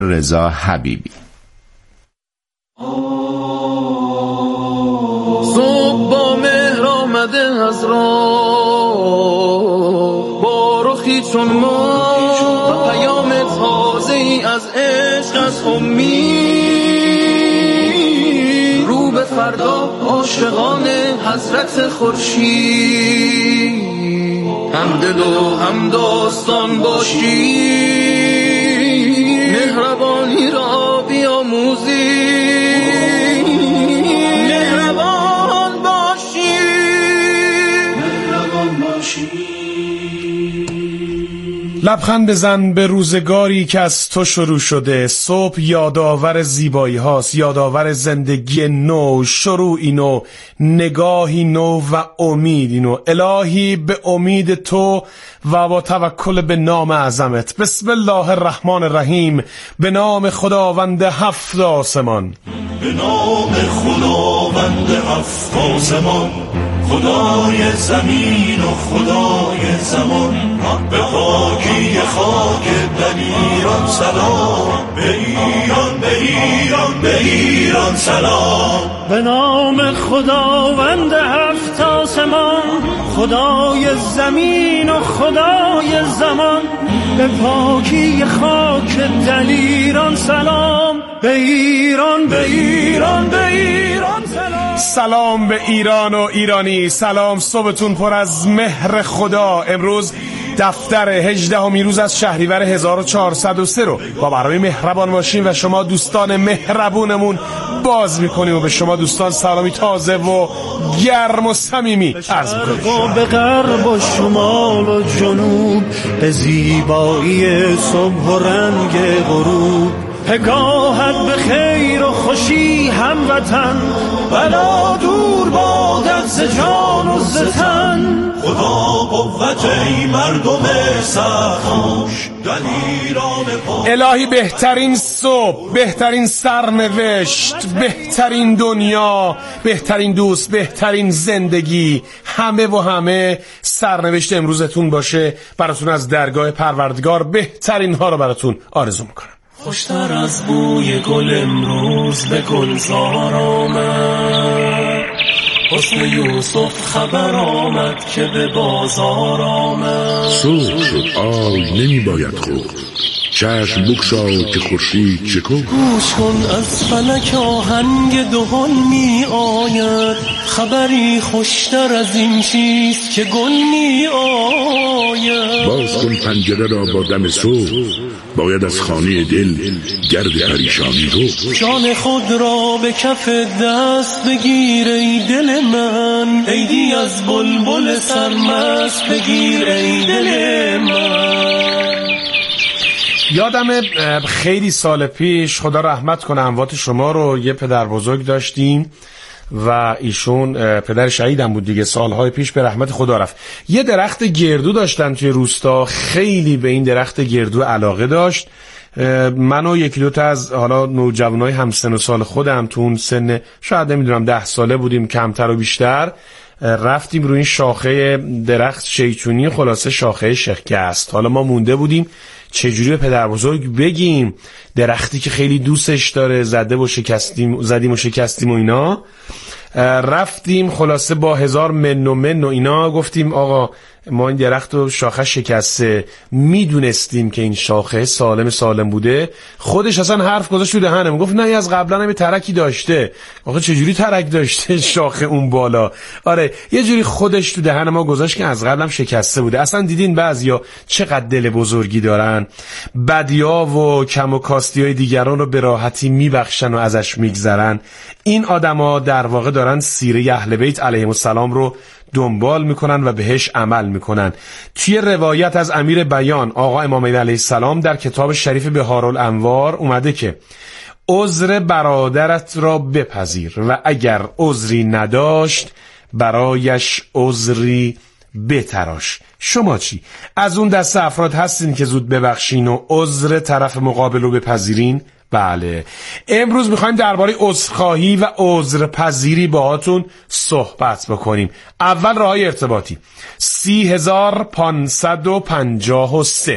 رضا حبیبی. صبح با مهر آمده از راه، با رخی چون ما و پیام تازه ای از عشق، از امید رو به فردا عاشقان حضرت خورشید، هم دل و هم داستان باشی، مهربانی را بیاموزی، مهربان باشی، مهربان باشی. لبخند بزن به روزگاری که از تو شروع شده. صبح یادآور زیبایی هاست، یادآور زندگی نو، شروعی نو، نگاهی نو و امیدی نو. الهی به امید تو و با توکل به نام اعظمت. بسم الله الرحمن الرحیم. به نام خداوند هفت آسمان، به نام خداوند هفت آسمان، خدای زمین و خدای زمان. به پاکی خاک بنی ایران سلام، به ایران، به ایران، به ایران سلام. به نام خداوند هفت آسمان، خدای زمین و خدای زمان. به پاکی خاک دل ایران سلام، به ایران، به ایران، به ایران سلام. سلام به ایران و ایرانی. سلام، صبحتون پر از مهر خدا. امروز دفتر 18 روز از شهریور 1403 رو با برنامه مهربان باشیم و شما دوستان مهربونمون باز میکنیم و به شما دوستان سلامی تازه و گرم و صمیمی عرض میکنیم. به غرب و شمال و جنوب، به زیبایی صبح و رنگ غروب. پگاهت به خیر و خوشی هموطن، بلا دور بادت ز جان و ز تن. خدا قوت ای مردم سرخوش، در ایران پاک. الهی بهترین صبح، بهترین سرنوشت، بهترین دنیا، بهترین دوست، بهترین زندگی، همه و همه سرنوشت امروزتون باشه. براتون از درگاه پروردگار بهترین ها رو براتون آرزو میکنم. خوشتر از بوی گل امروز به گلزار آمد، حسن یوسف خبر آمد که به بازار آمد. صبح شد آی نمی باید خورد، چشم بگشا که خورشید شکفت. گوش کن از فلک آهنگ دهل می آید، خبری خوشتر از این چیست که گل می آید. باز کن پنجره را با دم صبح، باید از خانه دل گرد پریشانی رو. جان خود را به کف دست بگیر ای دل من، عیدی از بلبل سرمست بگیر ای دل من. یادم خیلی سال پیش، خدا رحمت کنه اموات شما رو، یه پدر بزرگ داشتیم و ایشون پدر شهیدم بود دیگه، سالهای پیش به رحمت خدا رفت. یه درخت گردو داشتن توی روستا، خیلی به این درخت گردو علاقه داشت. من و یکی دوتا از حالا نوجوانای همسن و سال خودم تو اون سن شاید نمیدونم 10 ساله بودیم، کمتر و بیشتر، رفتیم روی این شاخه درخت شیطونی، خلاصه شاخه شکست. حالا ما مونده بودیم چجوری به پدر بزرگ بگیم، درختی که خیلی دوستش داره، زدیم و شکستیم و اینا. رفتیم خلاصه با 1000 من و اینا گفتیم آقا ما این درخت و شاخه شکسته. میدونستیم که این شاخه سالم بوده. خودش اصلا حرف گذاشت تو دهنم، گفت نه از قبلا هم ترکی داشته. آقا چجوری ترک داشته شاخه اون بالا؟ آره یه جوری خودش تو دهن ما گذاشت که از قبلم شکسته بوده. اصلا دیدین بعضیا چقدر دل بزرگی دارن، بدیا و کم و کاستیای دیگران رو به راحتی میبخشن و ازش میگذرن. این آدما در واقع دارن سیره اهل بیت علیهم السلام رو دنبال میکنن و بهش عمل میکنن. توی روایت از امیر بیان آقا امام علیه السلام در کتاب شریف بهارالانوار اومده که عذر برادرت را بپذیر و اگر عذری نداشت برایش عذری بتراش. شما چی؟ از اون دسته افراد هستین که زود ببخشین و عذر طرف مقابل رو بپذیرین؟ بله. امروز میخوایم درباره عذرخواهی و عذرپذیری باهاتون صحبت بکنیم. اول راههای ارتباطی 30553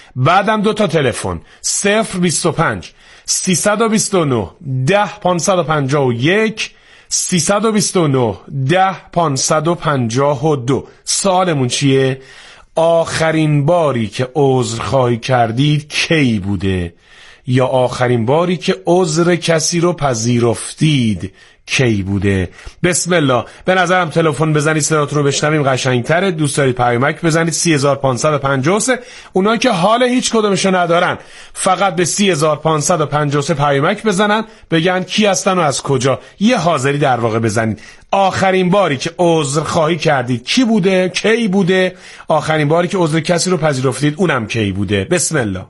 بعدم 2 تا تلفن 025 329 10 551 329 10 552. سوالمون چیه؟ آخرین باری که عذرخواهی کردید کی بوده؟ یا آخرین باری که عذر کسی رو پذیرفتید کی بوده؟ بسم الله. به نظرم تلفن بزنید صداتون رو بشنویم قشنگتره. دوست دارید پیامک بزنید 3553. اونایی که حال هیچ کدومشو ندارن فقط به 3553 پیامک بزنن، بگن کی هستن و از کجا. یه حاضری در واقع بزنید. آخرین باری که عذر خواهی کردید کی بوده؟ کی بوده؟ آخرین باری که عذر کسی رو پذیرفتید اونم کی بوده؟ بسم الله.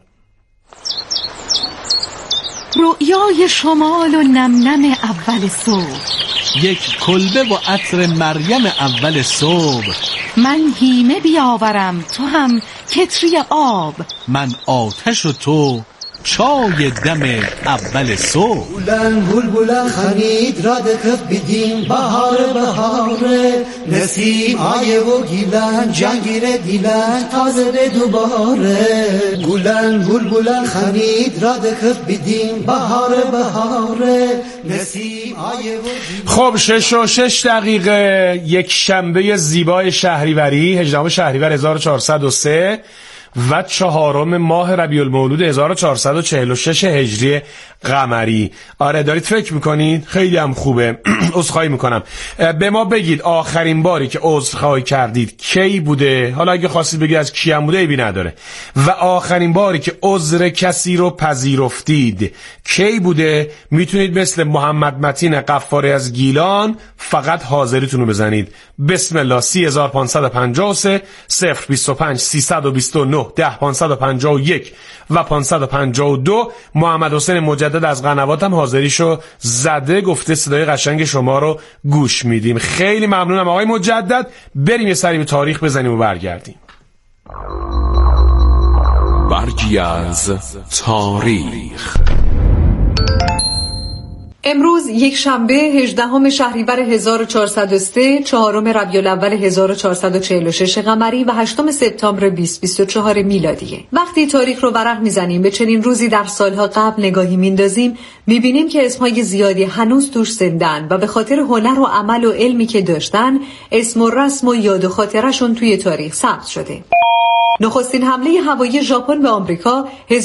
رؤیای شمال و نمنم اول صبح، یک کلبه و عطر مریم اول صبح. من هیمه بیاورم تو هم کتری آب، من آتش و تو چای دم اول صبح. بلند بلبلان خرید را دکف بدیم بهاره، نسیم آیه و گیلن جنگیر دیلن تازه به دوباره. بلند بلبلان خرید را دکف بدیم بهاره، نسیم آیه و گیلن. خب 6:06 یک شنبه زیبای شهریوری 18 شهریور 1403 و 4 ماه ربیع المولود 1446 هجری قمری. آره دارید فکر میکنید؟ خیلی هم خوبه. عذرخواهی میکنم. به ما بگید آخرین باری که عذرخواهی کردید کی بوده؟ حالا اگه خواستید بگید از کی هم بوده ایبی نداره. و آخرین باری که عذر کسی رو پذیرفتید کی بوده؟ میتونید مثل محمد متین قفاری از گیلان فقط حاضریتون رو بزنید. بسم الله. 3553 025 329 10 551 و 552. محمد حسین مجدد از قنوات هم حاضریشو زده، گفته صدای قشنگ شما رو گوش میدیم. خیلی ممنونم آقای مجدد. بریم یه سری به تاریخ بزنیم و برگردیم. برگی از تاریخ. امروز یک شنبه 18 شهریور 1403 4 ربیع الاول 1446 قمری و 8 سپتامبر 2024 میلادیه. وقتی تاریخ رو ورق میزنیم به چنین روزی در سالها قبل نگاهی میندازیم، میبینیم که اسمهای زیادی هنوز توش زندن و به خاطر هنر و عمل و علمی که داشتن اسم و رسم و یاد و خاطرشون توی تاریخ ثبت شده. نخستین حمله هوایی ژاپن به آمریکا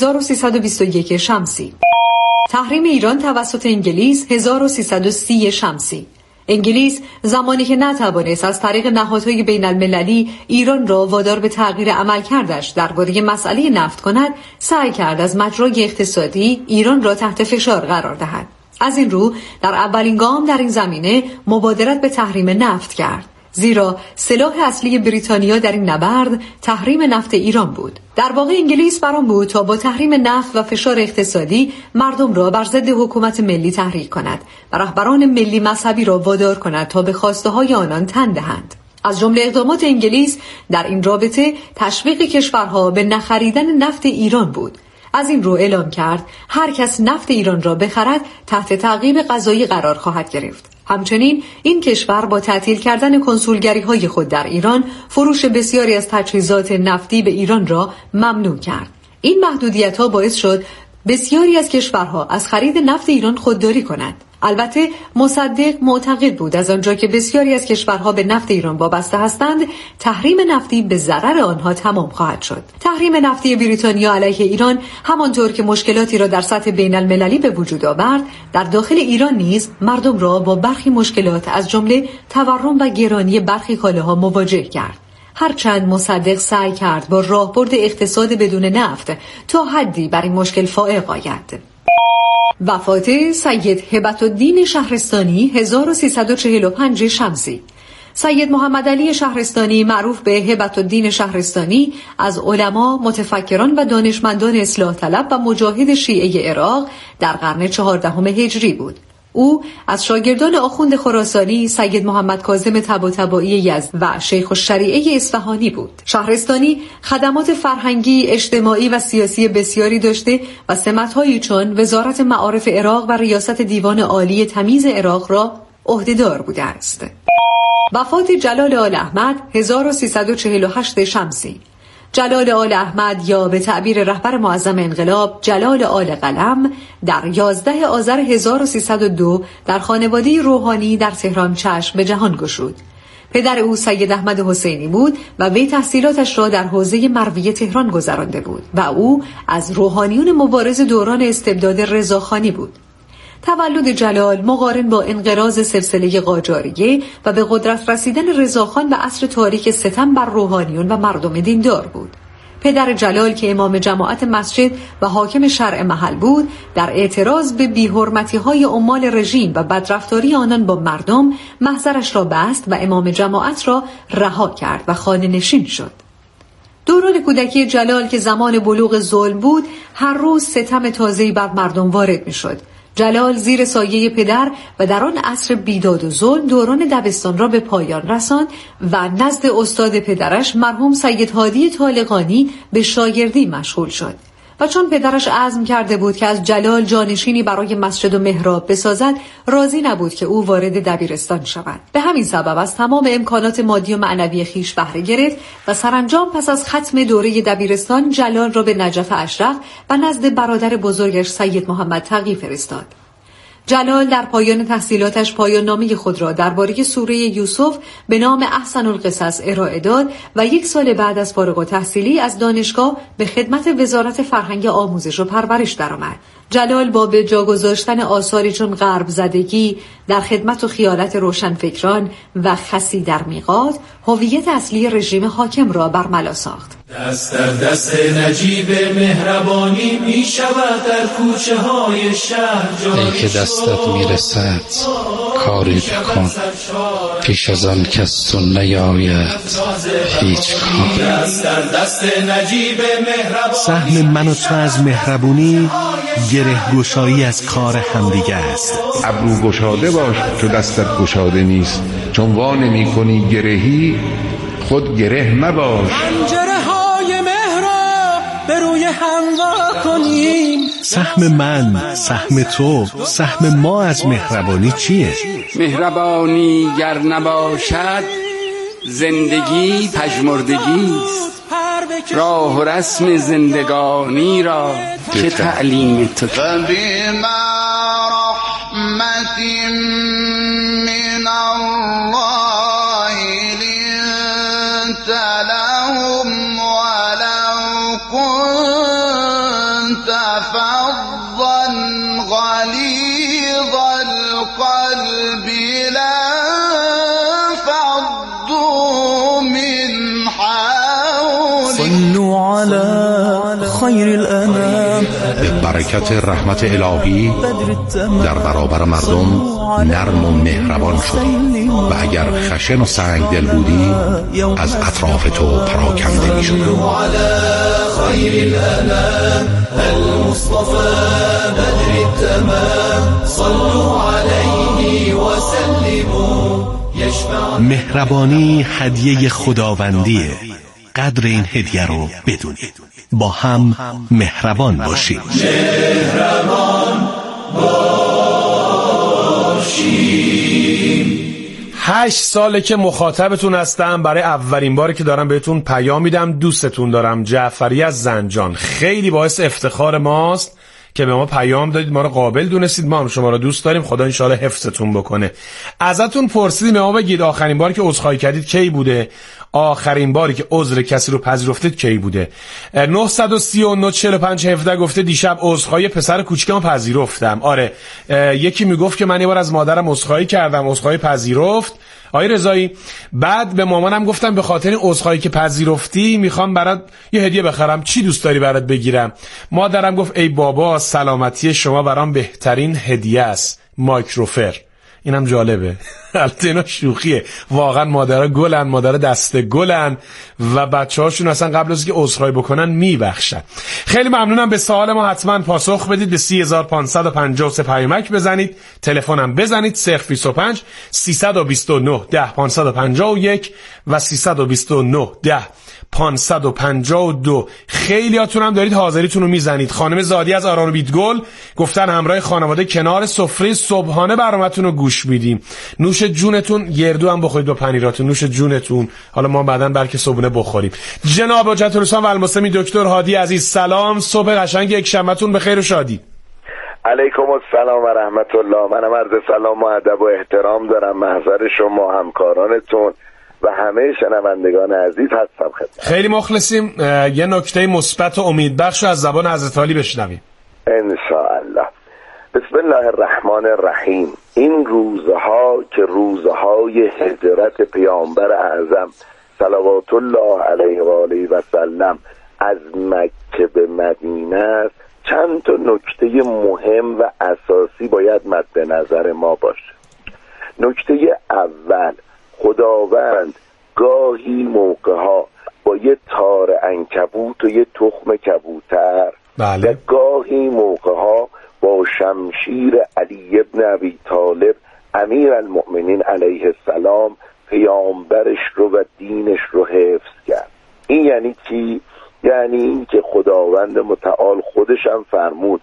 1321 شمسی. تحریم ایران توسط انگلیس 1330 شمسی. انگلیس زمانی که نتوانست از طریق نهادهای بین المللی ایران را وادار به تغییر عملکردش درباره مسئله نفت کند، سعی کرد از مجرای اقتصادی ایران را تحت فشار قرار دهد. از این رو در اولین گام در این زمینه مبادرت به تحریم نفت کرد، زیرا سلاح اصلی بریتانیا در این نبرد تحریم نفت ایران بود. در واقع انگلیس برام بود تا با تحریم نفت و فشار اقتصادی مردم را بر ضد حکومت ملی تحریک کند و رهبران ملی مذهبی را وادار کند تا به خواسته های آنان تن دهند. از جمله اقدامات انگلیس در این رابطه تشویق کشورها به نخریدن نفت ایران بود. از این رو اعلام کرد هر کس نفت ایران را بخرد تحت تعقیب قضایی قرار خواهد گرفت. همچنین این کشور با تعطیل کردن کنسولگری‌های خود در ایران فروش بسیاری از تجهیزات نفتی به ایران را ممنوع کرد. این محدودیت‌ها باعث شد بسیاری از کشورها از خرید نفت ایران خودداری کنند. البته مصدق معتقد بود از آنجا که بسیاری از کشورها به نفت ایران وابسته هستند، تحریم نفتی به ضرر آنها تمام خواهد شد. تحریم نفتی بریتانیا علیه ایران همانطور که مشکلاتی را در سطح بین المللی به وجود آورد، در داخل ایران نیز مردم را با برخی مشکلات از جمله تورم و گرانی برخی کالاها مواجه کرد. هرچند مصدق سعی کرد با راهبرد اقتصاد بدون نفت تا حدی بر این مشکل فائق آید. وفات سید هبت الدین شهرستانی 1345 شمسی. سید محمد علی شهرستانی معروف به هبت الدین شهرستانی از علما، متفکران و دانشمندان اصلاح طلب و مجاهد شیعه عراق در قرن 14 هجری بود. او از شاگردان آخوند خراسانی سید محمد کاظم طباطبایی یزد و شیخ الشریعه اصفهانی بود. شهرستانی خدمات فرهنگی، اجتماعی و سیاسی بسیاری داشته و سمت‌هایی چون وزارت معارف عراق و ریاست دیوان عالی تمیز عراق را عهده‌دار بوده است. وفات جلال آل احمد 1348 شمسی. جلال آل احمد یا به تعبیر رهبر معظم انقلاب جلال آل قلم در 11 آذر 1302 در خانواده روحانی در تهران چشم به جهان گشود. پدر او سید احمد حسینی بود و وی تحصیلاتش را در حوزه مرویه تهران گذرانده بود و او از روحانیون مبارز دوران استبداد رضاخانی بود. تولد جلال مقارن با انقراض سلسله قاجاریه و به قدرت رسیدن رضاخان و عصر تاریک ستم بر روحانیون و مردم دیندار بود. پدر جلال که امام جماعت مسجد و حاکم شرع محل بود، در اعتراض به بی‌حرمتی‌های عمال رژیم و بدرفتاری آنان با مردم محضرش را بست و امام جماعت را رها کرد و خانه نشین شد. دوران کودکی جلال که زمان بلوغ ظلم بود، هر روز ستم تازه‌ای بر مردم وارد می‌شد. جلال زیر سایه پدر و در آن عصر بیداد و ظلم دوران دبستان را به پایان رساند و نزد استاد پدرش مرحوم سید هادی طالقانی به شاگردی مشغول شد و چون پدرش عزم کرده بود که از جلال جانشینی برای مسجد و محراب بسازد، راضی نبود که او وارد دبیرستان شود. به همین سبب از تمام امکانات مادی و معنوی خیش بهره گرفت و سرانجام پس از ختم دوره دبیرستان جلال را به نجف اشرف و نزد برادر بزرگش سید محمد تقی فرستاد. جلال در پایان تحصیلاتش پایان نامه خود را درباره سوره یوسف به نام احسن القصص ارائه داد و 1 سال بعد از فارغ التحصیلی از دانشگاه به خدمت وزارت فرهنگ آموزش و پرورش درآمد. جلال با به جا گذاشتن آثاری چون غرب زدگی، در خدمت و خیالت روشنفکران و خسی در میقات، هویت اصلی رژیم حاکم را برملا ساخت. دست در دست نجیب مهربانی می شود در کوچه های شهر جاری. ای که دستت می رسد کاری بکن، پیش از آن کس تو نیاید هیچ کار. دست در دست نجیب مهربانی، سهم من و تو از مهربونی گره گشایی از کار همدیگه است. ابرو گشاده باش چو دستت گشاده نیست، چون وا نمی کنی گرهی خود گره مباش. پنجره های مهراب به روی هم وا کنیم. سهم من، سهم تو، سهم ما از مهربانی چیه؟ مهربانی گر نباشد زندگی پژمردگیست. راه و رسم زندگانی را که تعلیم تو فبما رحمت من الله لنت لهم ولو كنت فظا غلیظ القلب لانفضوا من حولك. صلوا على خیر الانام. به برکت رحمت الهی در برابر مردم نرم و مهربان شدی و اگر خشن و سنگ دل بودی از اطراف تو پراکنده می شدی. خیر الانام المصطفى بدر التمام صلوا علیه و سلموا. مهربانی هدیه خداوندیه. قدر این هدیه رو بدونید. با هم مهربان باشید. مهربان باشیم. 8 ساله که مخاطبتون هستم. برای اولین باری که دارم بهتون پیام میدم. دوستتون دارم. جعفری از زنجان. خیلی باعث افتخار ماست که به ما پیام دادید، ما رو قابل دونستید، ما هم شما رو دوست داریم. خدا انشالله حفظتون بکنه. ازتون پرسیدیم به ما بگید آخرین باری که عذرخواهی کردید کی بوده؟ آخرین باری که عذر کسی رو پذیرفتید کی بوده؟ 939 45 17 گفته دیشب عذرخواهی پسر کوچیکمو پذیرفتم. آره، یکی میگفت که من یه بار از مادرم عذرخواهی کردم، عذرخواهی پذیرفت. آقای رضایی، بعد به مامانم گفتم به خاطر این عذرخواهی که پذیرفتی میخوام برات یه هدیه بخرم، چی دوست داری برات بگیرم؟ مادرم گفت ای بابا، سلامتی شما برام بهترین هدیه است، مایکروفر. اینم جالبه. البته اینا شوخیه، واقعا مادرها گلن، مادرها دسته گلن و بچه‌هاشون اصلا قبل از اینکه عذرخواهی بکنن میبخشن. خیلی ممنونم. به سوال ما حتما پاسخ بدید. به 3553 پیامک بزنید، تلفنم بزنید 025 329 10 551 و 329 10 552. خیلیاتون هم دارید حاضریتون رو میزنید. خانم زادی از آران و بیتگل گفتن همراه خانواده کنار سفره صبحانه برنامه‌تون رو گوش میدیم. نوش جونتون، گردو هم بخورید با پنیراتون، نوش جونتون. حالا ما بعداً بلکه صبحونه بخوریم. جناب حجت الاسلام و المسلمین دکتر هادی عزیز، سلام، صبح قشنگ یک شنبهتون به خیر و شادی. علیکم السلام و رحمت الله. منم عرض سلام و ادب و احترام دارم محضر شما، همکارانتون و همه شنوندگان عزیز هستم خدمت. خیلی مخلصیم. یه نکته مثبت و امیدبخش از زبان حضرت علی بشنویم ان شاء الله. بسم الله الرحمن الرحیم. این روزها که روزهای هجرت پیامبر اعظم صلوات الله علیه و آله و سلم از مکه به مدینه است، چند تا نکته مهم و اساسی باید مد نظر ما باشه. نکته اول، خداوند گاهی موقعها با یه تار عنکبوت و یه تخم کبوتر و گاهی موقعها با شمشیر علی ابن ابی طالب امیر المؤمنین علیه السلام پیامبرش رو و دینش رو حفظ کرد. این یعنی چی؟ یعنی این که خداوند متعال خودش هم فرمود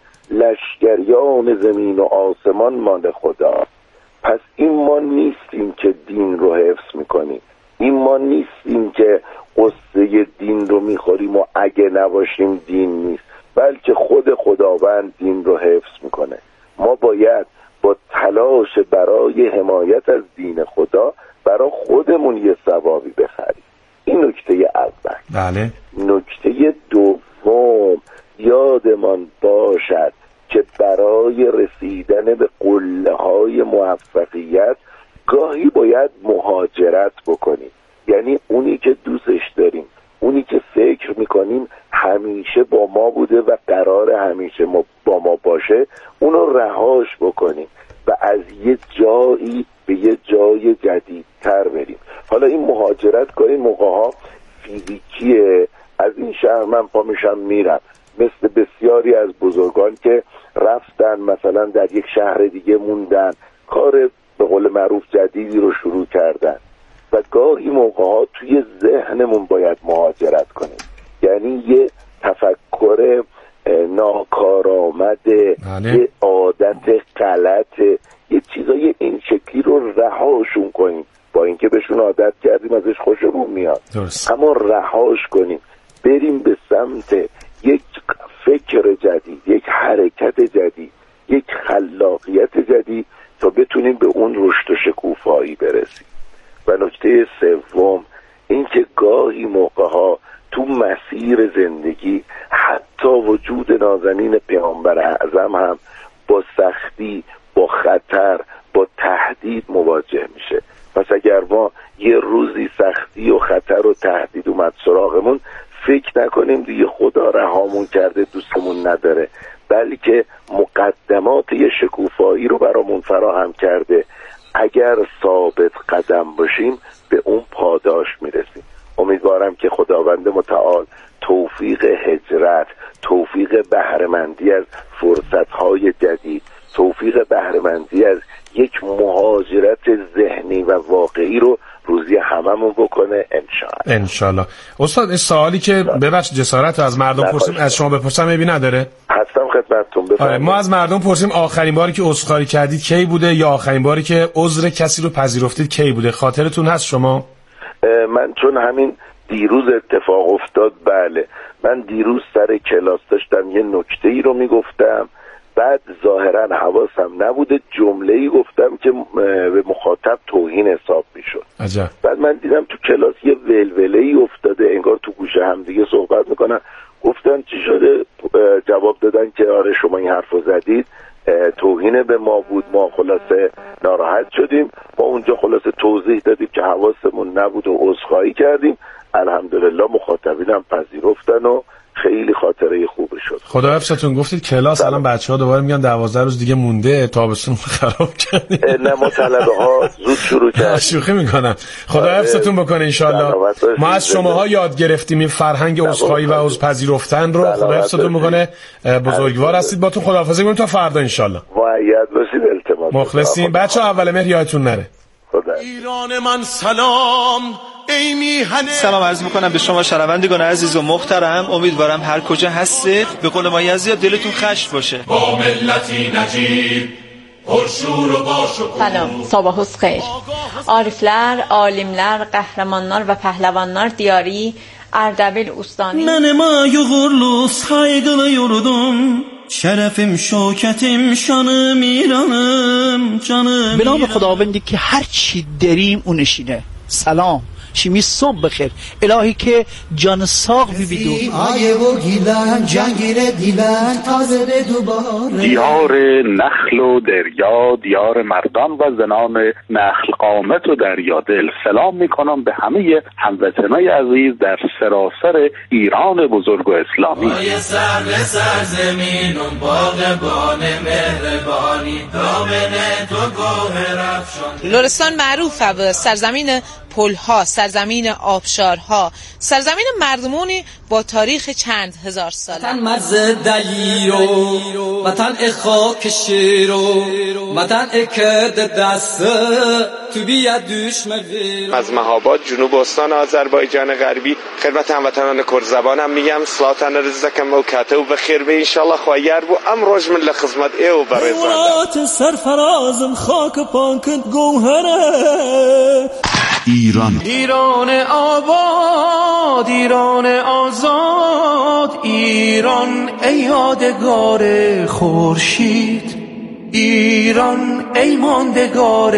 لشکریان زمین و آسمان مال خدا. پس این ما نیستیم که دین رو حفظ میکنیم، این ما نیستیم که قصه دین رو میخوریم و اگه نباشیم دین نیست، بلکه خود خداوند دین رو حفظ میکنه. ما باید با تلاش برای حمایت از دین خدا برای خودمون یه ثوابی بخریم. این نکته اول. بله. نکته دوم، یادمان باشد که برای رسیدن به قله‌های موفقیت گاهی باید مهاجرت بکنیم. یعنی اونی که دوستش داریم، اونی که فکر میکنیم همیشه با ما بوده و قرار همیشه با ما باشه، اونو رهاش بکنیم و از یه جایی به یه جای جدیدتر بریم. حالا این مهاجرت کاری موقعها فیزیکیه، از این شهر من پا میشم میرم، مثل بسیاری از بزرگان که رفتن مثلا در یک شهر دیگه موندن، کار به قول معروف جدیدی رو شروع کردن و گاهی موقعها توی ذهنمون باید مهاجرت کنیم. یعنی یه تفکر ناکارآمد، یه عادت غلط، یه چیزای این شکلی رو رهاشون کنیم. با اینکه بهشون عادت کردیم ازش خوشمون میاد، اما رهاش کنیم، بریم به سمت یک فکر جدید، یک حرکت جدید، یک خلاقیت جدید تا بتونیم به اون رشد و شکوفایی برسیم. و نکته سوم، این که گاهی موقعها تو مسیر زندگی حتی وجود نازنین پیامبر اعظم هم با سختی، با خطر، با تهدید مواجه میشه. پس اگر ما یه روزی سختی و خطر و تهدید اومد سراغمون، فکر نکنیم دیگه خدا رهامون کرده، دوستمون نداره، بلکه مقدمات یه شکوفایی رو برامون فراهم کرده. اگر ثابت قدم باشیم به اون پاداش میرسیم. امیدوارم که خداوند متعال توفیق هجرت، توفیق بهره‌مندی از فرصت‌های جدید، توفیق بهره‌مندی از یک مهاجرت ذهنی و واقعی رو روزی هممون بکنه انشالله. استاد این سوالی که ببخش جسارت از مردم پرسیم، از شما بپرسم میبینی نداره؟ هستم خدمتتون. بفرمایید. ما از مردم پرسیم آخرین باری که عذرخواهی کردید کی بوده یا آخرین باری که عذر کسی رو پذیرفتید کی بوده؟ خاطرتون هست شما؟ من چون همین دیروز اتفاق افتاد، بله، من دیروز سر کلاس داشتم یه نکته‌ای رو میگفتم، بعد ظاهرا حواسم نبوده جمله‌ای گفتم که به مخاطب توهین حساب میشد. عجب. بعد من دیدم تو کلاس یه ولوله‌ای افتاده، انگار تو گوشه هم دیگه صحبت میکنن. گفتن چی شده؟ جواب دادن که آره شما این حرفو زدید، توهین به ما بود، ما خلاصه ناراحت شدیم، ما اونجا خلاصه توضیح دادیم که حواسمون نبود و عذرخواهی کردیم. الحمدلله مخاطبینم پذیرفتن و خیلی خاطره خوبی شد. خدا حفظتون. گفتید کلاس الان بچه‌ها دوباره میگن 12 روز دیگه مونده، تابستون خراب کردیم. نه ما طلبه‌ها زود شروع کردیم. شوخی میکنم. خدا حفظتون بکنه ان شاءالله. ما از شماها یاد گرفتیم این فرهنگ عذرخواهی و عذرپذیرفتن رو. خدا حفظتون بکنه. بزرگوار هستید. با تو خداحافظی می‌کنم تا فردا ان شاءالله. مؤید باشید. التماس مخلصیم. بچه‌ها اول مهر یادتون نره. ایران من سلام ای میهن. سلام عرض میکنم به شما شنوندگان عزیز و محترم. امیدوارم هر کجا هستید به قول ما یزدیا دلتون خشن باشه. با ملتی نجیب پرشور و باشکوه. سلام، sabahınız xeyir. Ariflər, alimlər, qəhrəmanlar və pəhləvanlar diyarı Ərdəbil Ustani. Mənim ayuğurlu saygılı yurdum, şərəfim, şökətim, şanım, İranım, canım. به نام خداوندی که هر چی داریم اونشینه. سلام شیمی صبح بخیر. الهی که جان ساق بیدون آیه و گیلن جنگیر دیلن تازه به دوباره. دیار نخل و دریا، دیار مردان و زنان نخل قامت و دریا دل. سلام میکنم به همه هموطنای عزیز در سراسر ایران بزرگ و اسلامی. آیه سر به سر زمین و باغبان مهربانی، دامن تو گوهر افشان. لرستان معروفه به سرزمین پل‌ها، سرزمین آبشارها، سرزمین مردمونی با تاریخ چند هزار ساله. وطن مرز دلیرو، وطن خاک شیرو، وطن کرد دست تو بیاد دشمن. از مهاباد جنوب استان آذربایجان غربی خدمت هموطنان کرد میگم سلاتان رزقکم و کاته و بخیر به انشالله خوایر بو ام روز من لخدمت ایو برزنده. سرفرازم خاک پانکت گوهره. ایران آباد، ایران آزاد، ایران ای یادگار خورشید، ایران ای ماندگار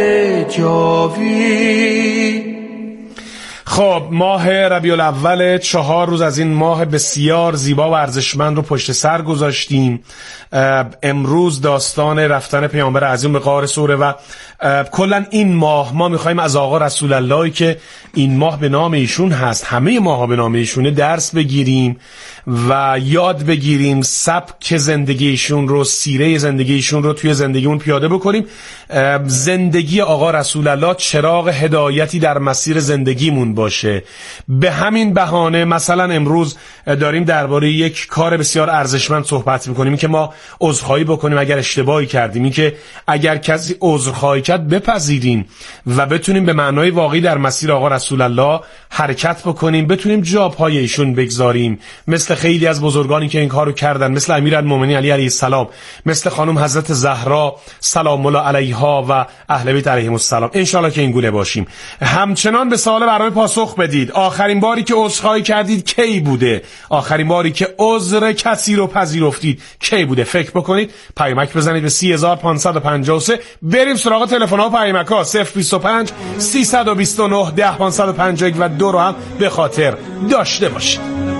جاوید. خب ماه ربیع الاول 4 روز از این ماه بسیار زیبا و ارزشمند رو پشت سر گذاشتیم. امروز داستان رفتن پیامبر عظیم به غار ثوره و کلا این ماه ما میخوایم از آقا رسول اللهی که این ماه به نام ایشون هست، همه ماها به نام ایشونه، درس بگیریم و یاد بگیریم سبک زندگی ایشون رو، سیره زندگی ایشون رو توی زندگیمون پیاده بکنیم. زندگی آقا رسول الله چراغ هدایتی در مسیر زندگیمون باشه. به همین بهانه مثلا امروز داریم درباره یک کار بسیار ارزشمند صحبت میکنیم که ما عذرخواهی بکنیم اگر اشتباهی کردیم، این که اگر کسی عذرخواهی کرد بپذیریم و بتونیم به معنای واقعی در مسیر آقا رسول الله حرکت بکنیم، بتونیم جا پای ایشون بگذاریم، مثل خیلی از بزرگانی که این کارو کردن، مثل امیرالمومنین علی علیه السلام، مثل خانم حضرت زهرا سلام الله علیها و اهل بیت علیهم السلام. ان شاء الله که این گونه باشیم. همچنان به سوال برنامه پاسخ بدید. آخرین باری که عذرخواهی کردید کی بوده؟ آخرین باری که عذر کسی رو پذیرفتید کی بوده؟ فکر بکنید، پیامک بزنید به 3553. بریم سراغ تلفن‌ها و پیامک‌ها. 025 329 10551 و 2 رو هم به خاطر داشته باشید.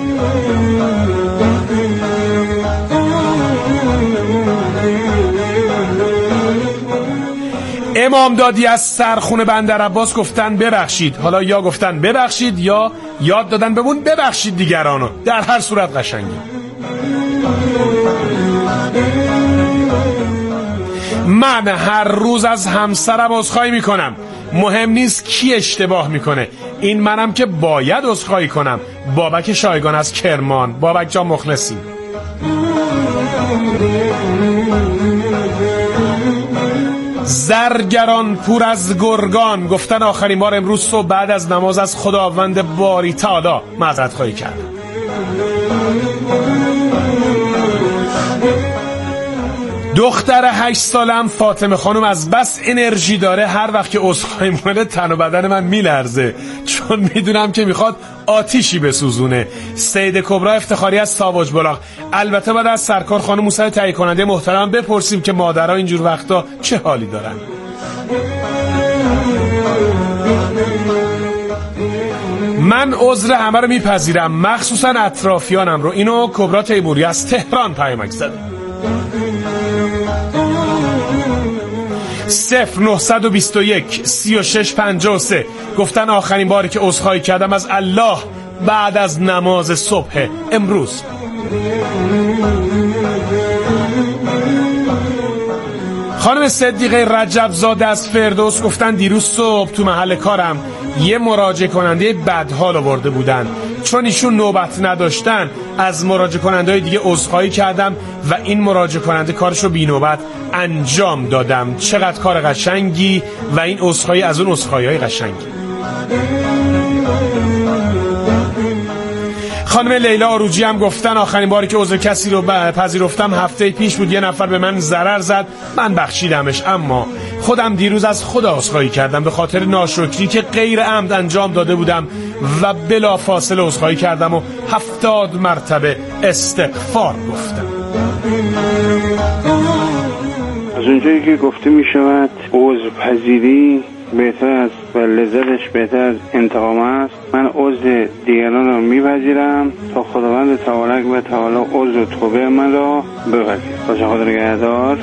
امام دادی از سرخونه بندر عباس گفتن ببخشید. حالا یا گفتن ببخشید یا یاد دادن بمون ببخشید دیگرانو. در هر صورت قشنگه. من هر روز از همسرم عذرخواهی میکنم. مهم نیست کی اشتباه میکنه، این منم که باید عذرخواهی کنم. بابک شایگان از کرمان. بابک جان مخلصیم. زرگران پور از گرگان گفتن آخرین بار امروز صبح بعد از نماز از خداوند باری تعالی معذرت خواهی کردم. دختر 8 سالم فاطمه خانم از بس انرژی داره هر وقت که عذرخواهی میکنه تن و بدن من میلرزه، چون میدونم که میخواد آتیشی بسوزونه. سید کبرا افتخاری از ساواج بلاغ. البته بعد از سرکار خانم موسی تهیه کننده محترم بپرسیم که مادرها اینجور وقتا چه حالی دارن. من عذر همه رو میپذیرم، مخصوصا اطرافیانم رو. اینو کبرا تیموری از تهران پیامک زده. 0921 3653 گفتن آخرین باری که عذرخواهی کردم از الله بعد از نماز صبح امروز. خانم صدیقه رجب زاده از فردوس گفتن دیروز صبح تو محل کارم یه مراجعه کننده بدحال آورده بودن، چون ایشون نوبت نداشتن از مراجعه کننده دیگه عذرخواهی کردم و این مراجعه کننده کارشو بی نوبت انجام دادم. چقدر کار قشنگی و این عذرخواهی از اون عذرخواهی‌های قشنگی. خانم لیلا آروجی هم گفتن آخرین باری که عذر کسی رو پذیرفتم هفته پیش بود. یه نفر به من ضرر زد، من بخشیدمش، اما خودم دیروز از خدا عذرخواهی کردم به خاطر ناشکری که غیر عمد انجام داده بودم و بلا فاصله عذرخواهی کردم و 70 مرتبه استغفار گفتم. از اونجایی که گفته می شود عذرپذیری بهتر است و لذتش بهتر از انتقام است، من عذر دیگران را میپذیرم تا خداوند تعالی و تعالی عذر و توبه من را بپذیر. باشه خدا نگهدار.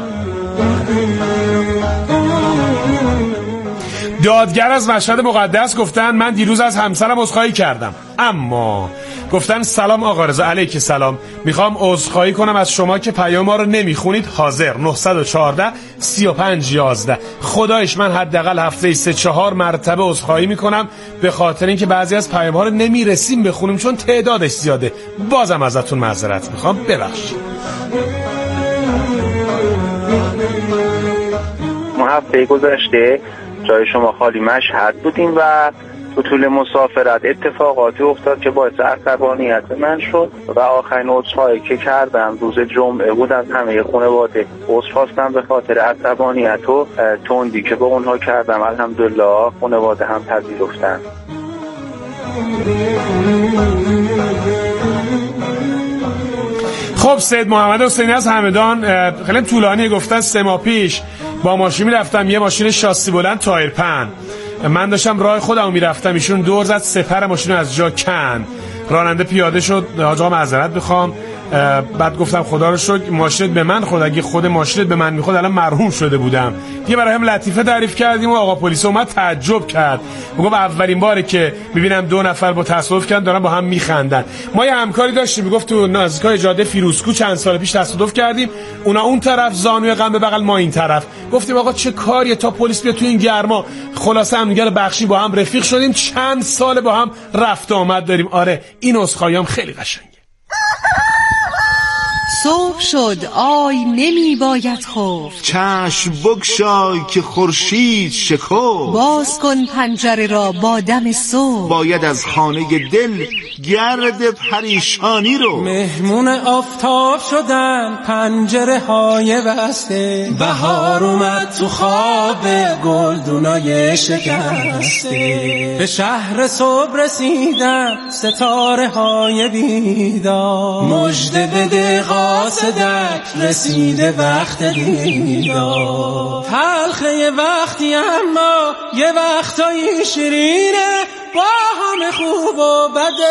دادگر از مشهد مقدس گفتن من دیروز از همسرم عذرخواهی کردم، اما گفتن سلام آقا رضا. علیک سلام. میخوام عذرخواهی کنم از شما که پیام ما رو نمیخونید. حاضر 914 35 11. خدایش من حداقل هفته 3-4 مرتبه عذرخواهی میکنم به خاطر اینکه بعضی از پیام ها رو نمیرسیم بخونیم چون تعدادش زیاده. بازم ازتون معذرت میخوام، ببخشید. ما هفته گذشته جای شما خالی مشهد بودیم و تو طول مسافرت اتفاقاتی افتاد که باعث عصبانیت من شد و آخرین عذرخواهی که کردم روز جمعه بود از همه خانواده. عذر خواستم به خاطر عصبانیت و تندی که با اونها کردم. الحمدلله خانواده هم پذیرفتن. خب سید محمد حسینی از همدان خیلی طولانی گفتن 3 ماه پیش با ماشین میرفتم، یه ماشین شاسی بلند تایر پهن، من داشتم راه خودمو میرفتم، ایشون دور زد سپر ماشین از جا کن، راننده پیاده شد، آقا معذرت میخوام. بعد گفتم خدا رو شکر ماشینت به من خورد، اگه خود ماشینت به من میخورد الان مرحوم شده بودم. دیگه برای هم لطیفه تعریف کردیم و آقا پلیس اومد تعجب کرد، میگم اولین باره که میبینم 2 نفر با تصادف کردن دارن با هم میخندن. ما یه همکاری داشتیم میگفت تو نزدیکای جاده فیروزکو چند سال پیش تصادف کردیم، اونا اون طرف زانوی غم به بغل، ما این طرف. گفتیم آقا چه کاریه تا پلیس بیاد تو این گرما. خلاصه هم دیگه بخشی با هم رفیق شدیم، چند سال با هم رفت آمد داریم. آره این عذرخواهیام خیلی قشنگه. صبح شد آی نمی باید خفت، چشم بگشای که خورشید شکفت، باز کن پنجره را با دم صبح، باید از خانه دل گرد پریشانی رو. مهمون آفتاب شدن پنجره های بسته، بهار اومد تو خواب گلدونای شکسته، به شهر صبح رسیدن ستاره های بیدار، مژده بده قاصدک رسیده وقت دیدار. تلخه یه وقتی اما یه وقتایی شیرینه، با همه خوب و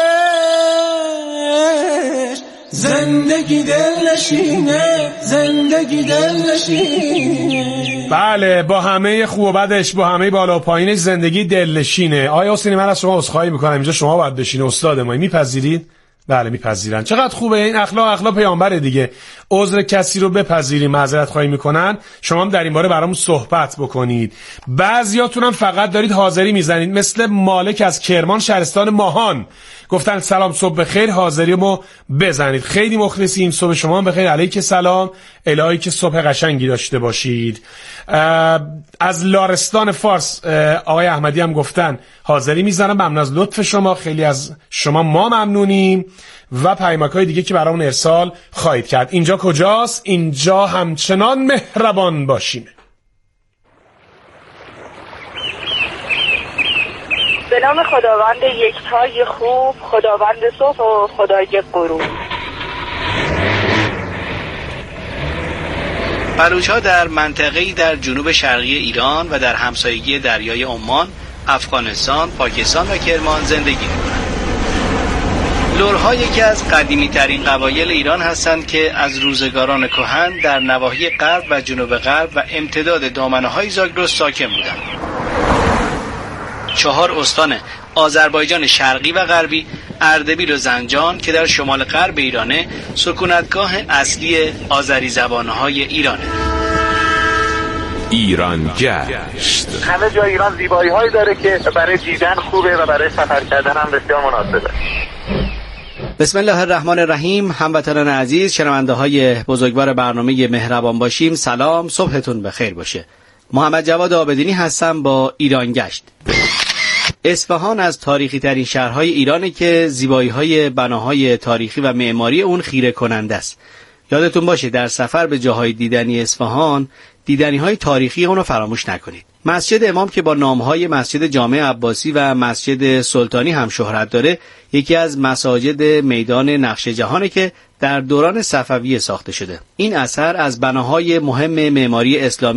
بدش زندگی دلنشینه، زندگی دلنشینه. بله با همه خوب و بدش، با همه بالا و پایینش زندگی دلنشینه. آیا حسینی من از شما عذرخواهی میکنم، اینجا شما باید بشین، استاد ما. میپذیرید؟ بله میپذیرن. چقدر خوبه این اخلاق پیامبره دیگه. عذر کسی رو بپذیریم، معذرت خواهی میکنن، شما هم در این باره برامون صحبت بکنید. بعضیاتون هم فقط دارید حاضری میزنید، مثل مالک از کرمان شهرستان ماهان گفتن سلام صبح بخیر، حاضری ما بزنید. خیلی مخلصیم، صبح شما هم بخیر. علیک سلام، الهی که صبح قشنگی داشته باشید. از لارستان فارس آقای احمدی هم گفتن حاضری میزنم، ممنون از لطف شما، خیلی از شما ما ممنونیم و پیامک‌های دیگه که برامون ارسال خواهید کرد. اینجا کجاست؟ اینجا همچنان مهربان باشیم. به نام خداوند یکتای خوب، خداوند صبح و خدای غروب. بلوچ‌ها در منطقه‌ای در جنوب شرقی ایران و در همسایگی دریای عمان، افغانستان، پاکستان و کرمان زندگی می‌کنند. لرها یکی از قدیمی‌ترین قبایل ایران هستند که از روزگاران کهن در نواحی غرب و جنوب غرب و امتداد دامنه‌های زاگرس ساکن بودند. 4 استان آذربایجان شرقی و غربی، اردبیل و زنجان که در شمال غرب ایرانه، سکونتگاه اصلی آذری زبانهای ایرانه. ایران گشت. همه جای ایران زیبایی هایی داره که برای دیدن خوبه و برای سفر کردن هم بسیار مناسبه. بسم الله الرحمن الرحیم. هموطنان عزیز، شنونده های بزرگوار برنامه مهربان باشیم، سلام، صبحتون بخیر باشه. محمد جواد آبدینی هستم با ایران گشت. اصفهان از تاریخی ترین شهرهای ایرانه که زیبایی‌های بناهای تاریخی و معماری اون خیره کننده است. یادتون باشه در سفر به جاهای دیدنی اصفهان دیدنی‌های تاریخی اون رو فراموش نکنید. مسجد امام که با نام‌های مسجد جامع عباسی و مسجد سلطانی هم شهرت داره، یکی از مساجد میدان نقش جهانه که در دوران صفویه ساخته شده. این اثر از بناهای مهم معماری اسلامی